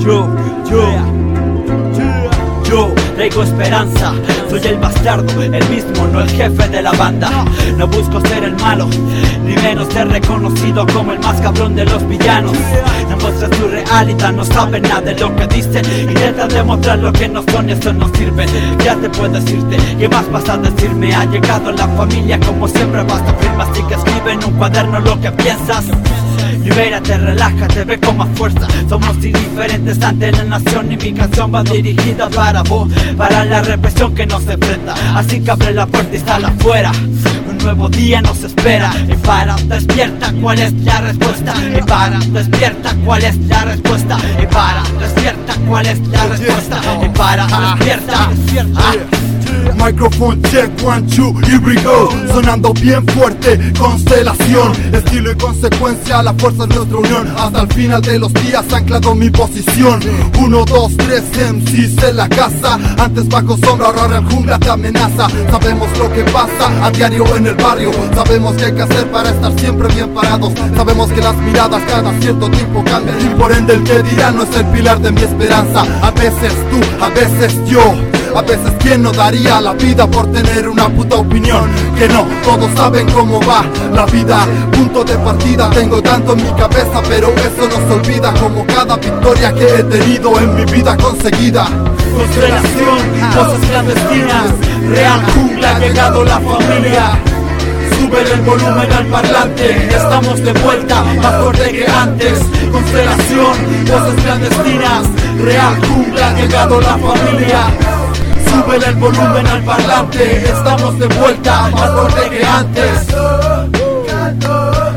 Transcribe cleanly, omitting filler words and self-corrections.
Yo traigo esperanza, soy el bastardo, el mismo, no el jefe de la banda. No busco ser el malo, ni menos ser reconocido como el más cabrón de los villanos. No muestras tu realidad, no sabes nada de lo que dices. Intentas demostrar lo que no son y eso no sirve. Ya te puedes irte, ¿qué más vas a decirme? Ha llegado la familia, como siempre basta firma, así que escribe en un cuaderno lo que piensas. Libérate, relájate, ve con más fuerza. Somos indiferentes ante la nación y mi canción va dirigida para vos, para la represión que nos enfrenta. Así que abre la puerta y sal afuera. Un nuevo día nos espera. Y para, despierta, ¿cuál es la respuesta? Y para, despierta, ¿cuál es la respuesta? Y para, despierta, ¿cuál es la respuesta? Y para, despierta. Microphone check, 1, 2, here we go. Sonando bien fuerte, constelación. Estilo y consecuencia, la fuerza es nuestra unión. Hasta el final de los días anclado mi posición. 1, 2, 3 MCs en la casa. Antes bajo sombra, ahora en jungla te amenaza. Sabemos lo que pasa a diario en el barrio. Sabemos qué hay que hacer para estar siempre bien parados. Sabemos que las miradas cada cierto tiempo cambian. Y por ende el que dirá no es el pilar de mi esperanza. A veces tú, a veces yo. A veces quién no daría la vida por tener una puta opinión. Que no, todos saben cómo va la vida. Punto de partida tengo tanto en mi cabeza, pero eso no se olvida. Como cada victoria que he tenido en mi vida conseguida. Constelación, voces clandestinas, real jungla, ha llegado la familia. Sube el volumen al parlante, estamos de vuelta, más fuerte que antes. Constelación, voces clandestinas, real jungla, ha llegado la familia. Sube el volumen al parlante, estamos de vuelta, más fuerte que antes.